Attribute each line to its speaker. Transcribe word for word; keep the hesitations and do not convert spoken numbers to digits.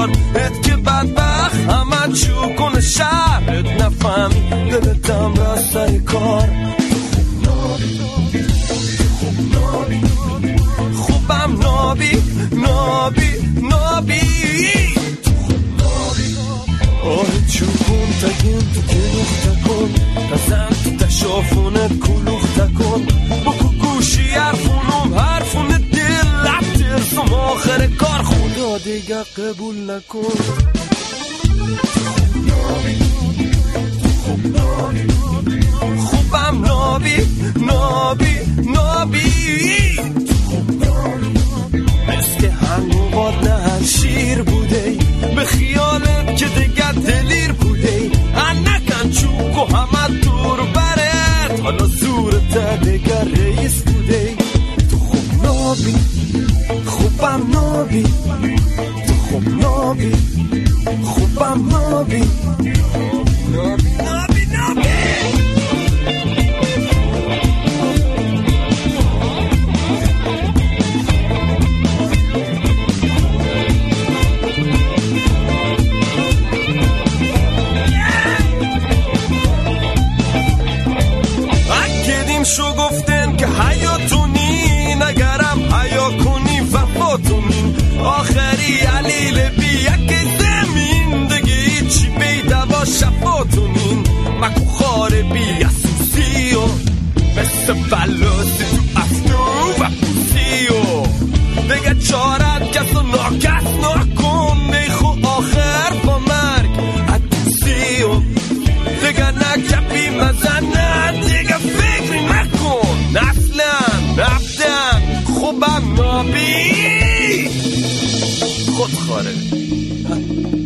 Speaker 1: کار ات که بدبخت همه چو کنه شهرت نفهمی دلتم راستای کار خوبم نابی نابی نابی آه چوکون تگیم تو گلوخ تکن تزن تو تشافونت کلوخ تکن بکو گوشی حرفونم حرفون دل لب ترسم آخر کار خدا دیگه قبول نکن خوبم نابی نابی نابی مثل هنگو باد نه هر شیر بوده به خیالت که دیگه دلیر بوده انکن چوکو همه دور برت حالا زورت دیگه رئیس بوده تو خوب نابی خوبم نابی تو خوب نابی خوبم نابی نابی نابی نابی شو گفتن که حیاتونی نگرم حیا کنی وفاتونی آخری علیل بی یک زمین دیگه چی بیده با شفاتونین مکو خار بی اسوسی و مثل بلاسی تو افتو و پوسی و دیگه چارت کس و ناکس نکن نیخو آخر با مرگ ادوسی و دیگه نکپی مزنه دیگه فکری نکن اصلا نفتن خوبم نابی خود خاره